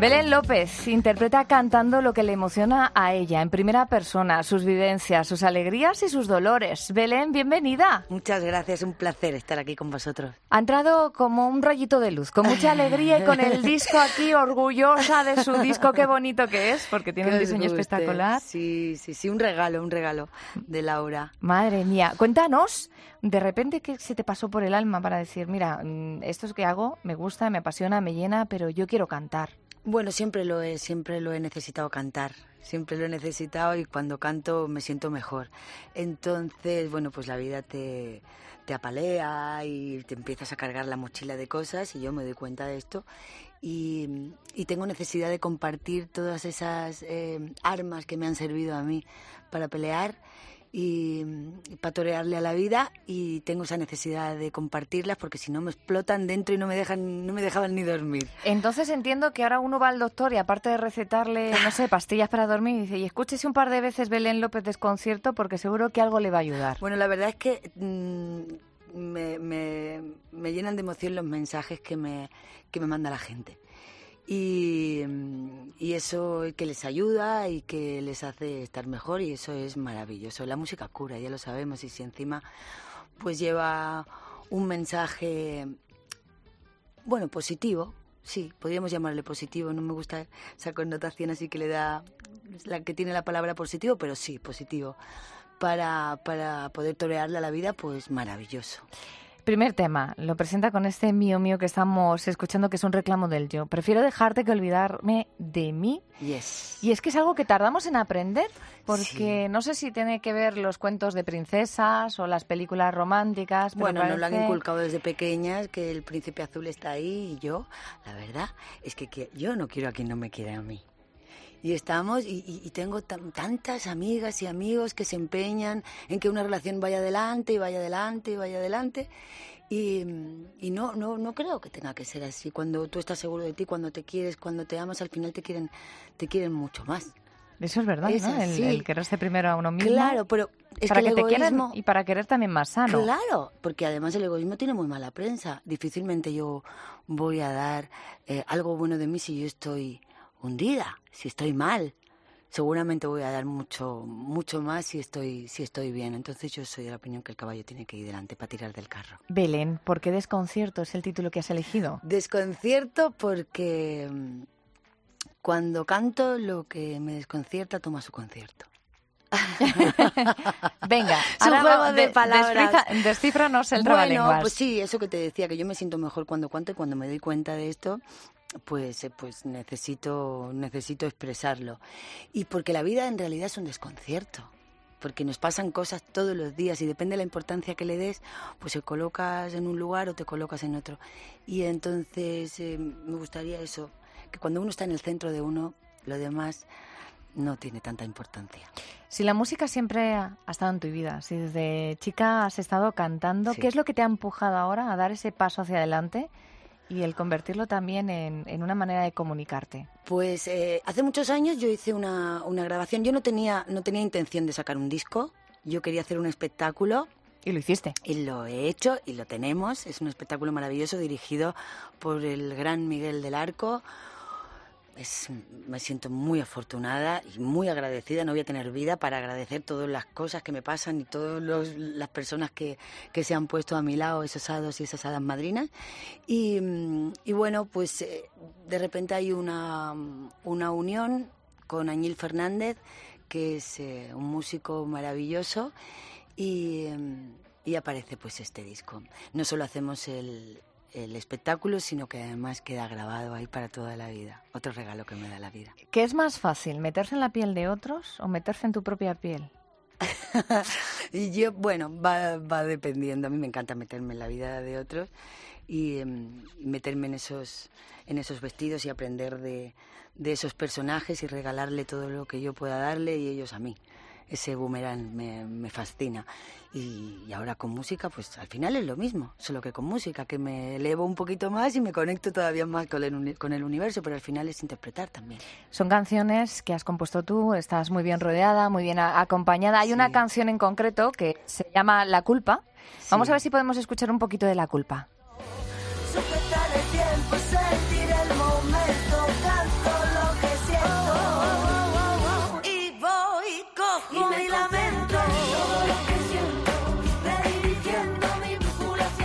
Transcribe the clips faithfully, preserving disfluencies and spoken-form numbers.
Belén López interpreta cantando lo que le emociona a ella, en primera persona, sus vivencias, sus alegrías y sus dolores. Belén, bienvenida. Muchas gracias, un placer estar aquí con vosotros. Ha entrado como un rayito de luz, con mucha alegría y con el disco aquí, orgullosa de su disco, qué bonito que es, porque tiene que un diseño espectacular. Sí, sí, sí, un regalo, un regalo de Laura. Madre mía, cuéntanos, de repente, ¿qué se te pasó por el alma para decir, mira, esto que hago me gusta, me apasiona, me llena, pero yo quiero cantar? Bueno, siempre lo he, siempre lo he necesitado cantar, siempre lo he necesitado y cuando canto me siento mejor. Entonces, bueno, pues la vida te, te apalea y te empiezas a cargar la mochila de cosas y yo me doy cuenta de esto y, y tengo necesidad de compartir todas esas eh, armas que me han servido a mí para pelear y, y para torearle a la vida, y tengo esa necesidad de compartirlas porque si no me explotan dentro y no me dejan, no me dejaban ni dormir. Entonces entiendo que ahora uno va al doctor y aparte de recetarle, no sé, pastillas para dormir, dice, y escúchese un par de veces Belén López Desconcierto porque seguro que algo le va a ayudar. Bueno, la verdad es que mmm, me, me, me llenan de emoción los mensajes que me, que me manda la gente. Y, y eso que les ayuda y que les hace estar mejor, y eso es maravilloso. La música cura, ya lo sabemos, y si encima pues lleva un mensaje, bueno, positivo, sí, podríamos llamarle positivo, no me gusta esa connotación así que le da, la que tiene la palabra positivo, pero sí, positivo, para, para poder torearle a la vida, pues maravilloso. Primer tema, lo presenta con este mío mío que estamos escuchando, que es un reclamo del yo. Prefiero dejarte que olvidarme de mí. Yes. Y es que es algo que tardamos en aprender, porque sí. no sé si tiene que ver los cuentos de princesas o las películas románticas. Pero bueno, parece... nos lo han inculcado desde pequeñas, que el príncipe azul está ahí, y yo, la verdad, es que, que yo no quiero a quien no me quiera a mí. Y estamos, y, y, y tengo t- tantas amigas y amigos que se empeñan en que una relación vaya adelante y vaya adelante y vaya adelante. Y, y no, no, no creo que tenga que ser así. Cuando tú estás seguro de ti, cuando te quieres, cuando te amas, al final te quieren, te quieren mucho más. Eso es verdad, es ¿no? El, el quererse primero a uno mismo. Claro, pero es para que, el que egoísmo... te quieran y para querer también más sano. Claro, porque además el egoísmo tiene muy mala prensa. Difícilmente yo voy a dar eh, algo bueno de mí si yo estoy hundida, si estoy mal. Seguramente voy a dar mucho mucho más si estoy si estoy bien. Entonces yo soy de la opinión que el caballo tiene que ir delante para tirar del carro. Belén, ¿por qué Desconcierto es el título que has elegido? Desconcierto porque cuando canto lo que me desconcierta toma su concierto. Venga, es un juego de, de palabras. Descífranos el bueno, trabalenguas. Pues sí, eso que te decía, que yo me siento mejor cuando canto, y cuando me doy cuenta de esto, pues, pues necesito, necesito expresarlo. Y porque la vida en realidad es un desconcierto, porque nos pasan cosas todos los días y depende de la importancia que le des, pues te colocas en un lugar o te colocas en otro. Y entonces eh, me gustaría eso, que cuando uno está en el centro de uno, lo demás no tiene tanta importancia. Si la música siempre ha estado en tu vida, si desde chica has estado cantando, sí. ¿qué es lo que te ha empujado ahora a dar ese paso hacia adelante y el convertirlo también en, en una manera de comunicarte? Pues eh, hace muchos años yo hice una, una grabación. Yo no tenía, no tenía intención de sacar un disco, yo quería hacer un espectáculo. ¿Y lo hiciste? Y lo he hecho y lo tenemos. Es un espectáculo maravilloso dirigido por el gran Miguel del Arco. Es, me siento muy afortunada y muy agradecida. No voy a tener vida para agradecer todas las cosas que me pasan y todas las personas que, que se han puesto a mi lado, esos hados y esas hadas madrinas. Y, y bueno, pues eh, de repente hay una, una unión con Añil Fernández, que es eh, un músico maravilloso, y, y aparece pues este disco. No solo hacemos el... el espectáculo, sino que además queda grabado ahí para toda la vida. Otro regalo que me da la vida. ¿Qué es más fácil, meterse en la piel de otros o meterse en tu propia piel? Y yo, bueno, va, va dependiendo. A mí me encanta meterme en la vida de otros y um, meterme en esos, en esos vestidos y aprender de, de esos personajes y regalarle todo lo que yo pueda darle y ellos a mí. Ese boomerang me, me fascina. Y, y ahora con música, pues al final es lo mismo, solo que con música, que me elevo un poquito más y me conecto todavía más con el, con el universo, pero al final es interpretar también. Son canciones que has compuesto tú, estás muy bien rodeada, muy bien a, acompañada. Hay sí. una canción en concreto que se llama La Culpa. Sí. Vamos a ver si podemos escuchar un poquito de La Culpa. Sujetar el tiempo, sentir el momento, canto.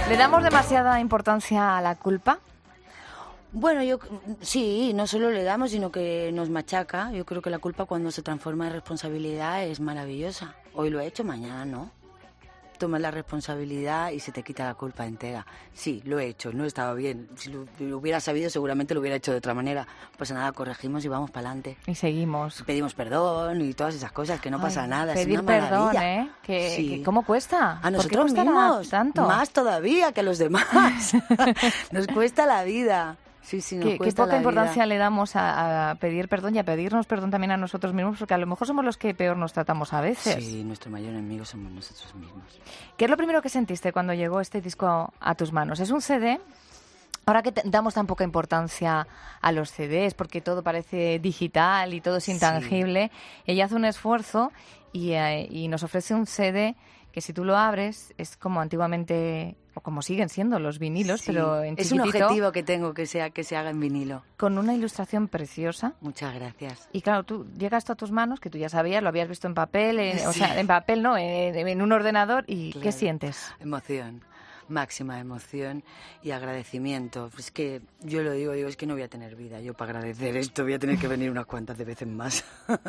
¿Le damos demasiada importancia a la culpa? Bueno, yo sí, no solo le damos, sino que nos machaca. Yo creo que la culpa cuando se transforma en responsabilidad es maravillosa. Hoy lo he hecho, mañana no. Tomas la responsabilidad y se te quita la culpa entera. Sí, lo he hecho, no estaba bien. Si lo, lo hubiera sabido, seguramente lo hubiera hecho de otra manera. No pasa nada, corregimos y vamos para adelante. Y seguimos. Pedimos perdón y todas esas cosas, que no Ay, pasa nada. Pedir es una perdón, maravilla. ¿eh? Que, Sí. que ¿Cómo cuesta? A nosotros ¿Por qué costará mismos, tanto? más todavía que a los demás. Nos cuesta la vida. Sí, sí, nos ¿Qué, qué cuesta poca la importancia vida. le damos a, a pedir perdón y a pedirnos perdón también a nosotros mismos, porque a lo mejor somos los que peor nos tratamos a veces. Sí, nuestro mayor enemigo somos nosotros mismos. ¿Qué es lo primero que sentiste cuando llegó este disco a, a tus manos? Es un C D. Ahora que te- damos tan poca importancia a los C Ds, porque todo parece digital y todo es intangible, ella hace un esfuerzo y, eh, y nos ofrece un C D que si tú lo abres es como antiguamente, o como siguen siendo los vinilos, Sí, pero en es un chiquitito, objetivo que tengo, que sea que se haga en vinilo. con una ilustración preciosa. Muchas gracias. Y claro, tú llega esto a tus manos, que tú ya sabías, lo habías visto en papel, en- o Sí. sea, en papel no, en, en un ordenador, y ¿qué Claro. sientes? Emoción, máxima emoción y agradecimiento. Es que yo lo digo, digo, es que no voy a tener vida. Yo para agradecer esto voy a tener que venir unas cuantas de veces más.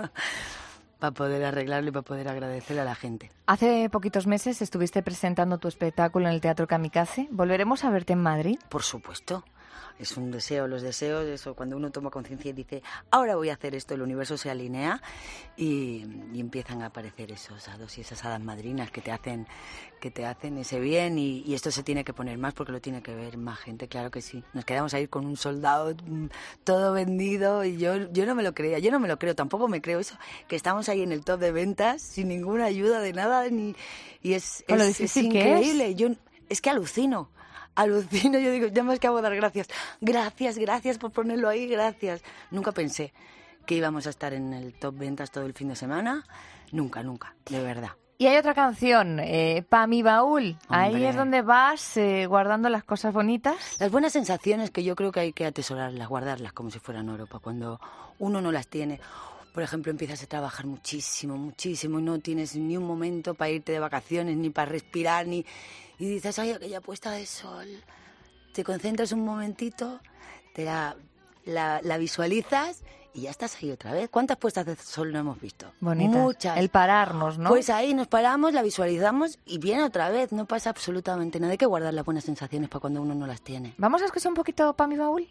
Para poder arreglarlo y para poder agradecerle a la gente. Hace poquitos meses estuviste presentando tu espectáculo en el Teatro Kamikaze. ¿Volveremos a verte en Madrid? Por supuesto. Es un deseo, los deseos, eso cuando uno toma conciencia y dice, ahora voy a hacer esto, el universo se alinea y, y empiezan a aparecer esos hados y esas hadas madrinas que te hacen, que te hacen ese bien y, y esto se tiene que poner más porque lo tiene que ver más gente, claro que sí. Nos quedamos ahí con un soldado mm, todo vendido y yo, yo no me lo creía, yo no me lo creo, tampoco me creo eso, que estamos ahí en el top de ventas sin ninguna ayuda de nada ni, y es, Con lo es, es difícil que es. increíble. Yo, es que alucino. Alucino, yo digo, ya más que hago dar gracias. Gracias, gracias por ponerlo ahí, gracias. Nunca pensé que íbamos a estar en el top ventas todo el fin de semana. Nunca, nunca, de verdad. Y hay otra canción, eh, Pa' mi baúl. Ahí Hombre. es donde vas eh, guardando las cosas bonitas. Las buenas sensaciones que yo creo que hay que atesorarlas, guardarlas como si fueran oro, para cuando uno no las tiene. Por ejemplo, empiezas a trabajar muchísimo, muchísimo y no tienes ni un momento para irte de vacaciones, ni para respirar, ni... Y dices, ay, aquella puesta de sol. Te concentras un momentito, te la, la, la visualizas y ya estás ahí otra vez. ¿Cuántas puestas de sol no hemos visto? Bonitas. Muchas. El pararnos, ¿no? Pues ahí nos paramos, la visualizamos y viene otra vez. No pasa absolutamente nada. Hay que guardar las buenas sensaciones para cuando uno no las tiene. Vamos a escuchar un poquito Pa' mi baúl.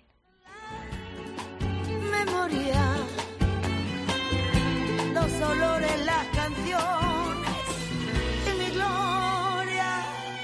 Memoria, los olores, las canciones y mi gloria.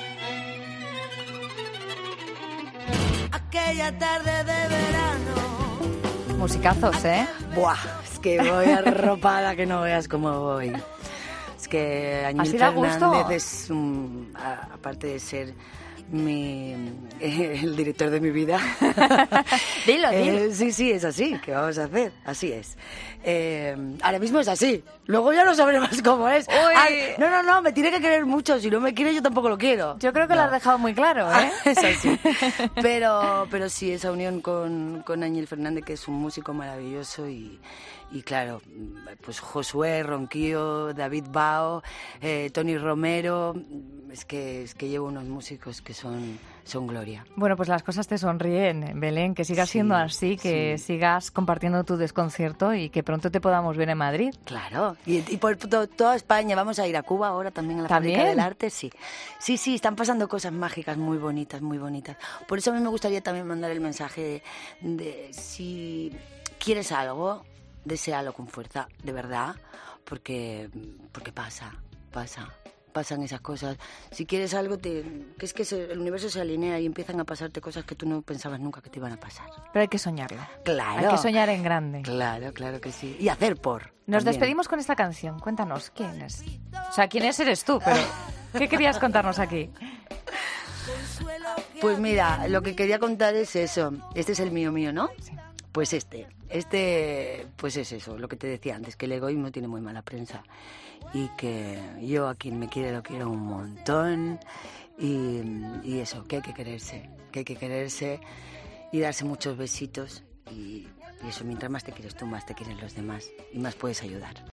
Aquella tarde de verano. Musicazos, ¿eh? Buah, es que voy arropada que no veas cómo voy. Es que Añil ¿Así da gusto? Fernández es, un, a- aparte de ser mi, el director de mi vida. Dilo, dilo. Eh, sí, sí, es así. ¿Qué vamos a hacer? Así es. Eh, ahora mismo es así. Luego ya no sabremos cómo es. Uy. Ay, no, no, no, me tiene que querer mucho. Si no me quiere, yo tampoco lo quiero. Yo creo que lo No. has dejado muy claro, ¿eh? Es así. Pero, pero sí, esa unión con, con Añil Fernández, que es un músico maravilloso y, y claro, pues Josué Ronquillo, David Bao, eh, Tony Romero, es que, es que llevo unos músicos que son, son gloria. Bueno, pues las cosas te sonríen, Belén, que sigas Sí, siendo así, que sí. sigas compartiendo tu desconcierto y que pronto te podamos ver en Madrid. Claro, y, y por to- toda España, vamos a ir a Cuba ahora también a la ¿También? Fábrica del Arte, sí. Sí, sí, están pasando cosas mágicas muy bonitas, muy bonitas. Por eso a mí me gustaría también mandar el mensaje de, de si quieres algo, deséalo con fuerza, de verdad, porque, porque pasa, pasa. Pasan esas cosas. Si quieres algo, te, que es que se- el universo se alinea y empiezan a pasarte cosas que tú no pensabas nunca que te iban a pasar. Pero hay que soñarlo. Claro. Hay que soñar en grande. Claro, claro que sí. Y hacer por. Nos también. despedimos con esta canción. Cuéntanos, ¿quién es? O sea, ¿quién es eres tú? Pero, ¿qué querías contarnos aquí? Pues mira, lo que quería contar es eso. Este es el mío mío, ¿no? Sí. Pues este. Este, pues es eso, lo que te decía antes, que el egoísmo tiene muy mala prensa. Y que yo a quien me quiere lo quiero un montón. Y, y eso, que hay que quererse. Que hay que quererse y darse muchos besitos. Y, y eso, mientras más te quieres tú, más te quieren los demás. Y más puedes ayudar.